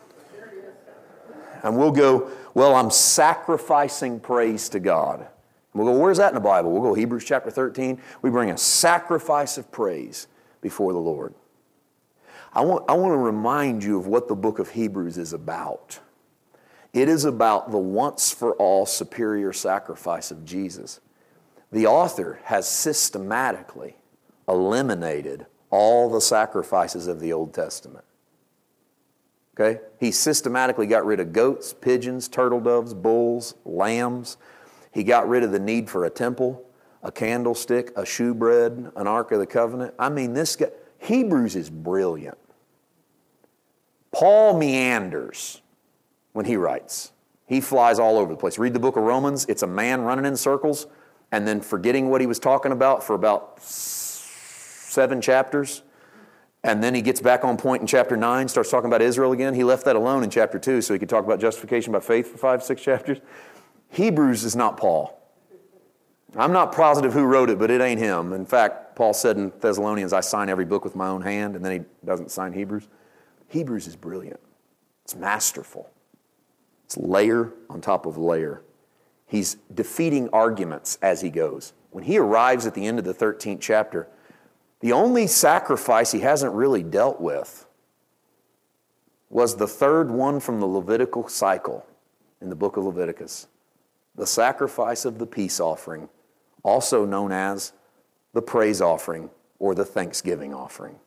And we'll go, well, I'm sacrificing praise to God. And we'll go, where's that in the Bible? We'll go Hebrews chapter thirteen. We bring a sacrifice of praise before the Lord. I want, I want to remind you of what the book of Hebrews is about. It is about the once-for-all superior sacrifice of Jesus. The author has systematically eliminated all the sacrifices of the Old Testament. Okay? He systematically got rid of goats, pigeons, turtle doves, bulls, lambs. He got rid of the need for a temple, a candlestick, a shewbread, an Ark of the Covenant. I mean, this guy, Hebrews is brilliant. Paul meanders when he writes. He flies all over the place. Read the book of Romans. It's a man running in circles and then forgetting what he was talking about for about seven chapters. And then he gets back on point in chapter nine, starts talking about Israel again. He left that alone in chapter two so he could talk about justification by faith for five, six chapters. Hebrews is not Paul. I'm not positive who wrote it, but it ain't him. In fact, Paul said in Thessalonians, I sign every book with my own hand, and then he doesn't sign Hebrews. Hebrews is brilliant. It's masterful. It's layer on top of layer. He's defeating arguments as he goes. When he arrives at the end of the thirteenth chapter, the only sacrifice he hasn't really dealt with was the third one from the Levitical cycle in the book of Leviticus. The sacrifice of the peace offering, also known as the praise offering or the thanksgiving offering.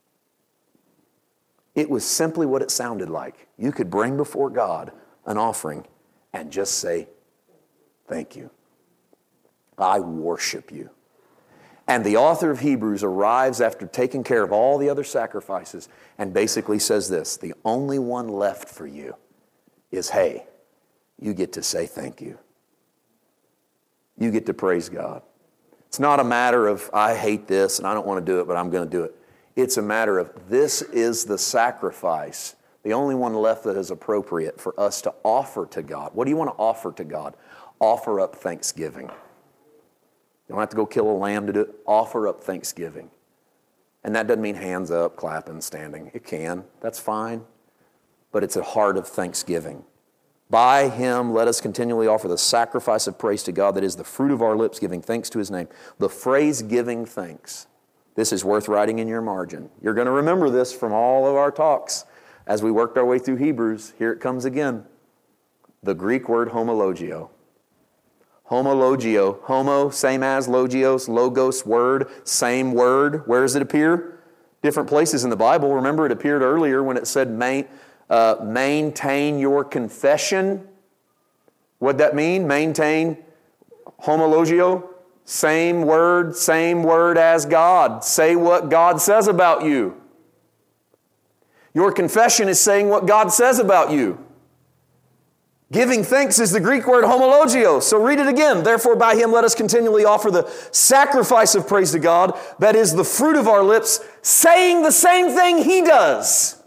It was simply what it sounded like. You could bring before God an offering and just say, thank you. I worship you. And the author of Hebrews arrives after taking care of all the other sacrifices and basically says this, the only one left for you is, hey, you get to say thank you. You get to praise God. It's not a matter of, I hate this and I don't want to do it, but I'm going to do it. It's a matter of, this is the sacrifice, the only one left that is appropriate for us to offer to God. What do you want to offer to God? Offer up thanksgiving. You don't have to go kill a lamb to do it. Offer up thanksgiving. And that doesn't mean hands up, clapping, standing. It can. That's fine. But it's a heart of thanksgiving. By him, let us continually offer the sacrifice of praise to God that is the fruit of our lips, giving thanks to his name. The phrase giving thanks. This is worth writing in your margin. You're going to remember this from all of our talks as we worked our way through Hebrews. Here it comes again. The Greek word homologio. Homologio. Homo, same as, logios, logos, word, same word. Where does it appear? Different places in the Bible. Remember, it appeared earlier when it said main, uh, maintain your confession. What'd that mean? Maintain. Homologio. Same word, same word as God. Say what God says about you. Your confession is saying what God says about you. Giving thanks is the Greek word homologio. So read it again. Therefore, by him let us continually offer the sacrifice of praise to God, that is the fruit of our lips, saying the same thing he does.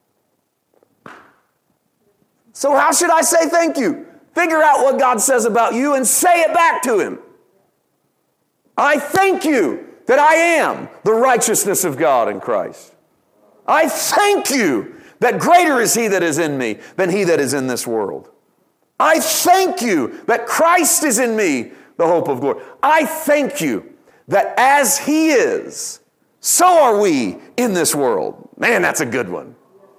So how should I say thank you? Figure out what God says about you and say it back to him. I thank you that I am the righteousness of God in Christ. I thank you that greater is he that is in me than he that is in this world. I thank you that Christ is in me, the hope of glory. I thank you that as he is, so are we in this world. Man, that's a good one.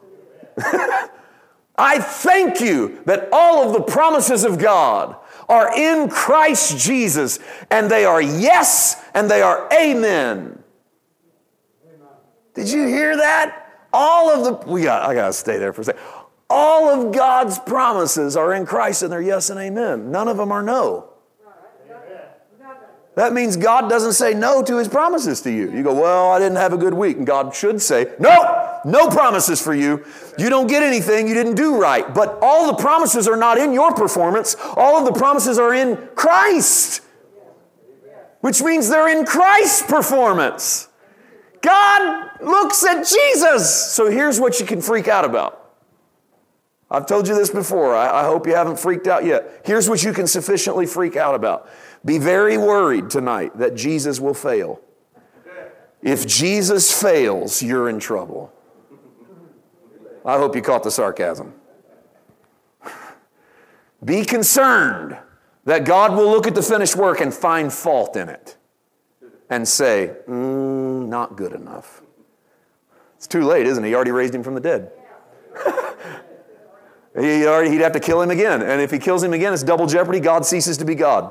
I thank you that all of the promises of God are in Christ Jesus, and they are yes, and they are amen. Did you hear that? All of the, we got, I got to stay there for a second. All of God's promises are in Christ, and they're yes and amen. None of them are no. That means God doesn't say no to his promises to you. You go, well, I didn't have a good week. And God should say, no, no promises for you. You don't get anything. You didn't do right. But all the promises are not in your performance. All of the promises are in Christ. Which means they're in Christ's performance. God looks at Jesus. So here's what you can freak out about. I've told you this before. I, I hope you haven't freaked out yet. Here's what you can sufficiently freak out about. Be very worried tonight that Jesus will fail. If Jesus fails, you're in trouble. I hope you caught the sarcasm. Be concerned that God will look at the finished work and find fault in it and say, mm, not good enough. It's too late, isn't it? He already raised him from the dead. he already, he'd have to kill him again. And if he kills him again, it's double jeopardy. God ceases to be God.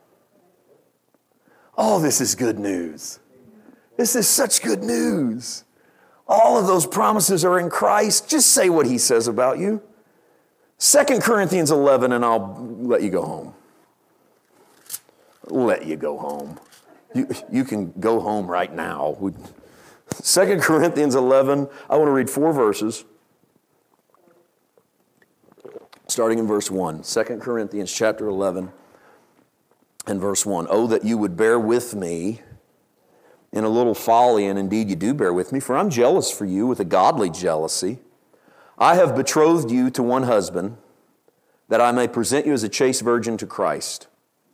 Oh, this is good news. This is such good news. All of those promises are in Christ. Just say what he says about you. Second Corinthians eleven, and I'll let you go home. Let you go home. You, you can go home right now. Second Corinthians eleven, I want to read four verses. Starting in verse one. Second Corinthians chapter eleven. And verse one, oh, that you would bear with me in a little folly, and indeed you do bear with me, for I'm jealous for you with a godly jealousy. I have betrothed you to one husband, that I may present you as a chaste virgin to Christ.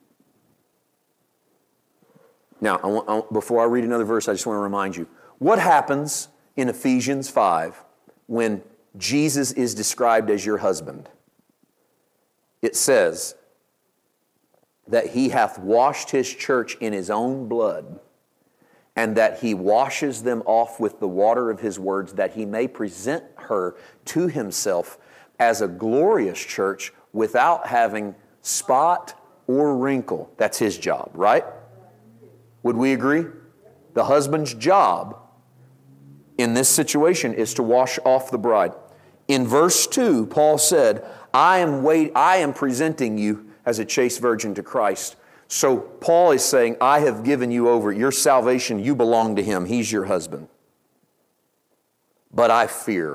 Now, I want, I, before I read another verse, I just want to remind you, what happens in Ephesians five when Jesus is described as your husband? It says that he hath washed his church in his own blood, and that he washes them off with the water of his words, that he may present her to himself as a glorious church without having spot or wrinkle. That's his job, right? Would we agree? The husband's job in this situation is to wash off the bride. In verse two, Paul said, I am wait, I am presenting you as a chaste virgin to Christ. So Paul is saying, I have given you over. Your salvation, you belong to him. He's your husband. But I fear,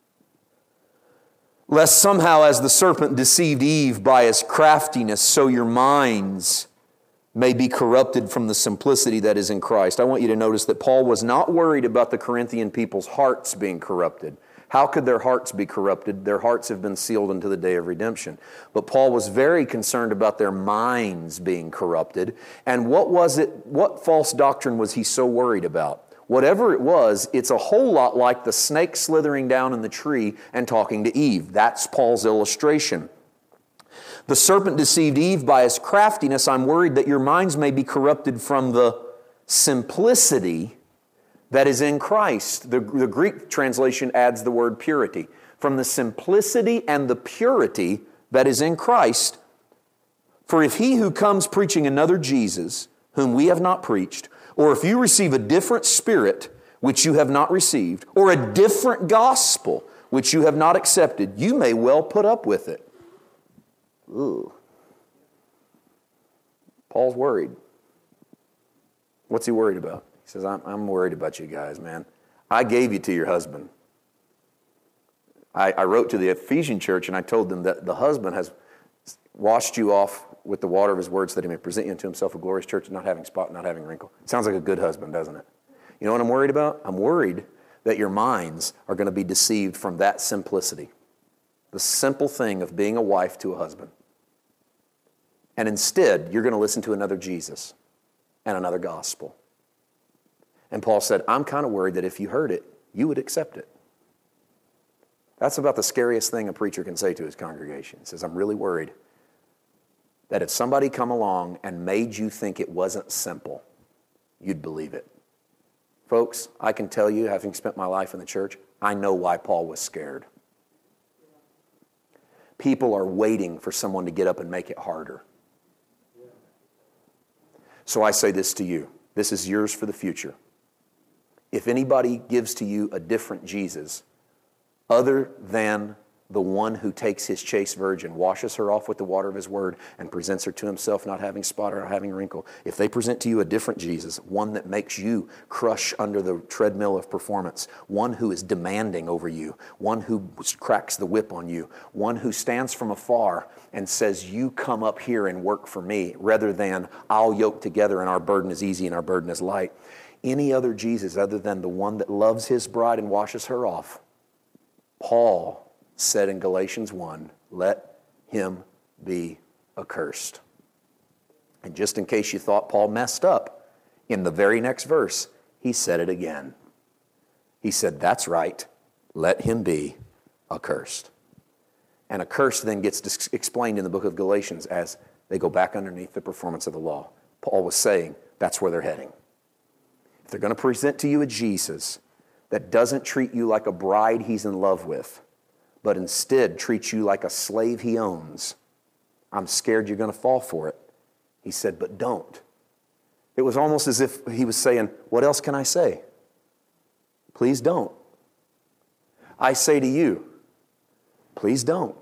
lest somehow as the serpent deceived Eve by his craftiness, so your minds may be corrupted from the simplicity that is in Christ. I want you to notice that Paul was not worried about the Corinthian people's hearts being corrupted. How could their hearts be corrupted? Their hearts have been sealed unto the day of redemption. But Paul was very concerned about their minds being corrupted. And what was it, what false doctrine was he so worried about? Whatever it was, it's a whole lot like the snake slithering down in the tree and talking to Eve. That's Paul's illustration. The serpent deceived Eve by his craftiness. I'm worried that your minds may be corrupted from the simplicity that is in Christ. The, the Greek translation adds the word purity. From the simplicity and the purity that is in Christ. For if he who comes preaching another Jesus, whom we have not preached, or if you receive a different spirit, which you have not received, or a different gospel, which you have not accepted, you may well put up with it. Ooh. Paul's worried. What's he worried about? He says, I'm, I'm worried about you guys, man. I gave you to your husband. I, I wrote to the Ephesian church and I told them that the husband has washed you off with the water of his words that he may present you unto himself a glorious church, not having spot, not having wrinkle. Sounds like a good husband, doesn't it? You know what I'm worried about? I'm worried that your minds are going to be deceived from that simplicity. The simple thing of being a wife to a husband. And instead, you're going to listen to another Jesus and another gospel. And Paul said, I'm kind of worried that if you heard it, you would accept it. That's about the scariest thing a preacher can say to his congregation. He says, I'm really worried that if somebody come along and made you think it wasn't simple, you'd believe it. Folks, I can tell you, having spent my life in the church, I know why Paul was scared. People are waiting for someone to get up and make it harder. So I say this to you. This is yours for the future. If anybody gives to you a different Jesus, other than the one who takes his chaste virgin, washes her off with the water of his word, and presents her to himself not having spot or having wrinkle, if they present to you a different Jesus, one that makes you crush under the treadmill of performance, one who is demanding over you, one who cracks the whip on you, one who stands from afar and says, you come up here and work for me, rather than I'll yoke together and our burden is easy and our burden is light. Any other Jesus other than the one that loves his bride and washes her off, Paul said in Galatians one, let him be accursed. And just in case you thought Paul messed up, in the very next verse, he said it again. He said, that's right, let him be accursed. And accursed then gets dis- explained in the book of Galatians as they go back underneath the performance of the law. Paul was saying that's where they're heading. If they're going to present to you a Jesus that doesn't treat you like a bride he's in love with, but instead treats you like a slave he owns, I'm scared you're going to fall for it. He said, but don't. It was almost as if he was saying, what else can I say? Please don't. I say to you, please don't.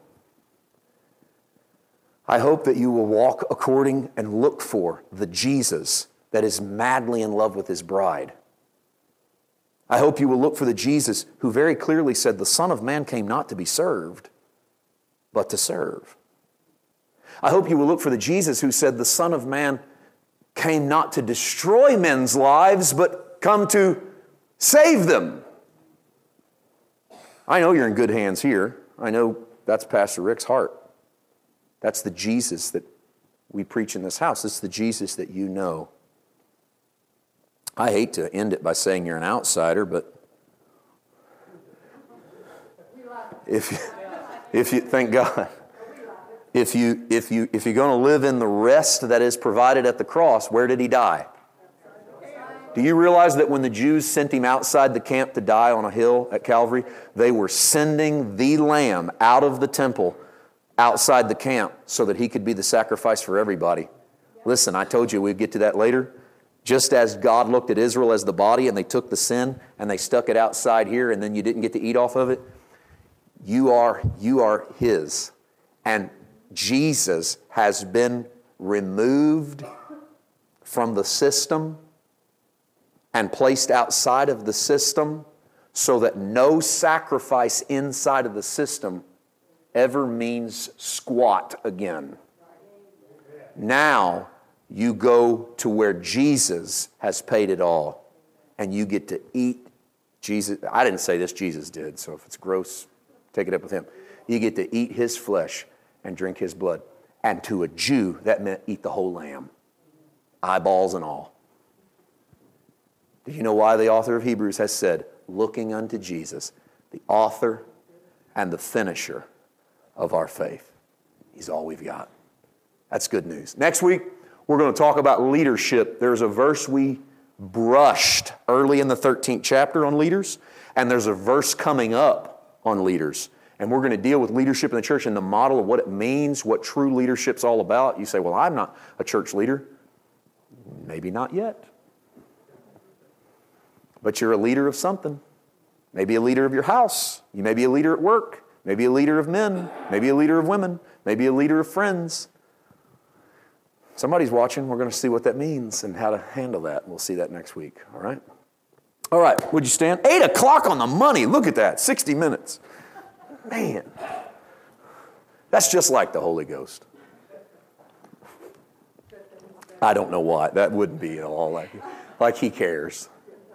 I hope that you will walk according and look for the Jesus that is madly in love with his bride. I hope you will look for the Jesus who very clearly said the Son of Man came not to be served, but to serve. I hope you will look for the Jesus who said the Son of Man came not to destroy men's lives, but come to save them. I know you're in good hands here. I know that's Pastor Rick's heart. That's the Jesus that we preach in this house. It's the Jesus that you know. I hate to end it by saying you're an outsider, but if you, if you thank God, if you if you if you're going to live in the rest that is provided at the cross, where did he die? Do you realize that when the Jews sent him outside the camp to die on a hill at Calvary, they were sending the lamb out of the temple outside the camp so that he could be the sacrifice for everybody? Listen, I told you we'd get to that later. Just as God looked at Israel as the body and they took the sin and they stuck it outside here and then you didn't get to eat off of it, you are, you are his. And Jesus has been removed from the system and placed outside of the system so that no sacrifice inside of the system ever means squat again. Now, you go to where Jesus has paid it all, and you get to eat Jesus. I didn't say this, Jesus did, so if it's gross, take it up with him. You get to eat his flesh and drink his blood. And to a Jew, that meant eat the whole lamb, eyeballs and all. Do you know why the author of Hebrews has said, looking unto Jesus, the author and the finisher of our faith? He's all we've got. That's good news. Next week, we're going to talk about leadership. There's a verse we brushed early in the thirteenth chapter on leaders, and there's a verse coming up on leaders. And we're going to deal with leadership in the church and the model of what it means, what true leadership's all about. You say, well, I'm not a church leader. Maybe not yet. But you're a leader of something. Maybe a leader of your house. You may be a leader at work. Maybe a leader of men. Maybe a leader of women. Maybe a leader of friends. Somebody's watching. We're going to see what that means and how to handle that. We'll see that next week. All right? All right. Would you stand? Eight o'clock on the money. Look at that. sixty minutes. Man. That's just like the Holy Ghost. I don't know why. That wouldn't be at all like, like He cares.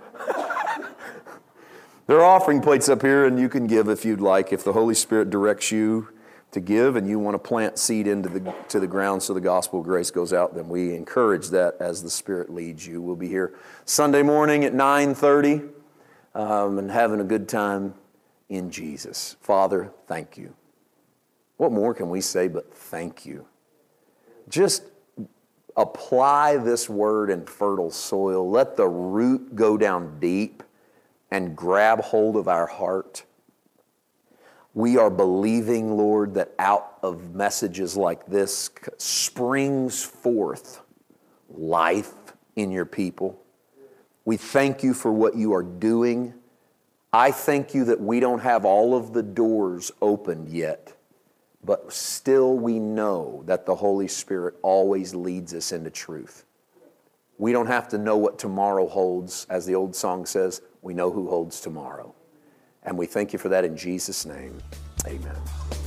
There are offering plates up here, and you can give if you'd like. If the Holy Spirit directs you to give and you want to plant seed into the to the ground so the gospel of grace goes out, then we encourage that as the Spirit leads you. We'll be here Sunday morning at nine thirty um, and having a good time in Jesus. Father, thank you. What more can we say but thank you? Just apply this word in fertile soil. Let the root go down deep and grab hold of our heart. We are believing, Lord, that out of messages like this springs forth life in your people. We thank you for what you are doing. I thank you that we don't have all of the doors opened yet, but still we know that the Holy Spirit always leads us into truth. We don't have to know what tomorrow holds. As the old song says, we know who holds tomorrow. And we thank you for that in Jesus' name. Amen.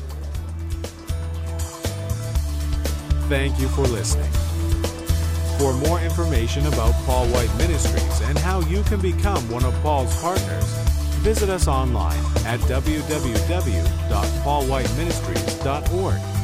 Thank you for listening. For more information about Paul White Ministries and how you can become one of Paul's partners, visit us online at w w w dot paul white ministries dot org.